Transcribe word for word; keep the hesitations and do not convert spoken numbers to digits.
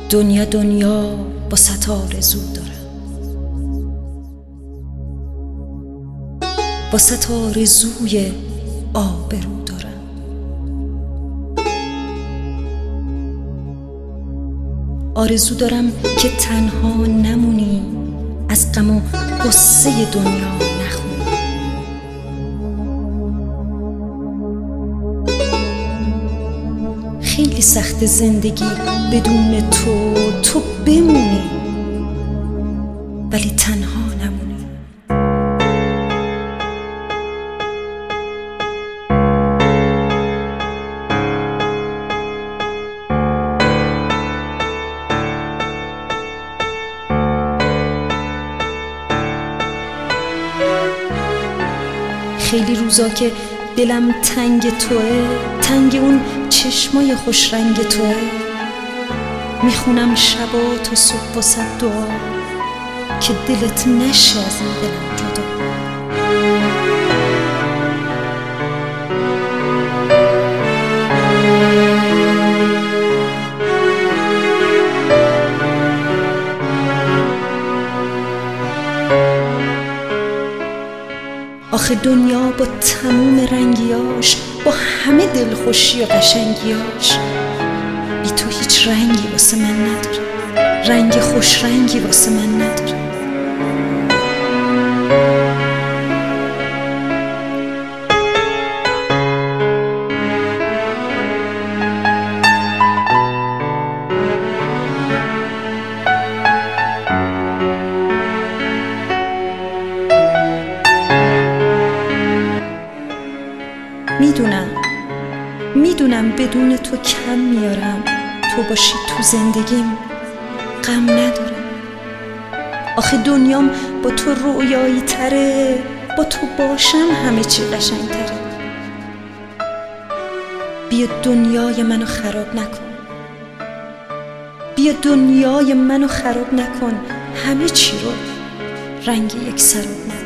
دنیا دنیا با ست آرزو دارم، با ست آرزوی آبرو دارم. آرزو دارم که تنها نمونی، از غم و غصه دنیا نخونی. خیلی سخت زندگی بدون تو، تو بمونی ولی تنها نمونی. خیلی روزا که دلم تنگ توه، تنگ اون چشمای خوش رنگ توه. میخونم شبات و صبح و صد دعا که دلت نشه از این دلم جدا. آخه دنیا با تموم رنگیاش، با همه دلخوشی و قشنگیاش، بی تو هیچ رنگی واسه من نداره، رنگ خوش رنگی واسه من نداره. میدونم میدونم بدون تو کم میارم، تو باشی تو زندگیم غم ندارم. آخه دنیام با تو رویایی تره، با تو باشم همه چی قشنگ تره. بیا دنیای منو خراب نکن، بیا دنیای منو خراب نکن، همه چی رو رنگ یک سراب نکن.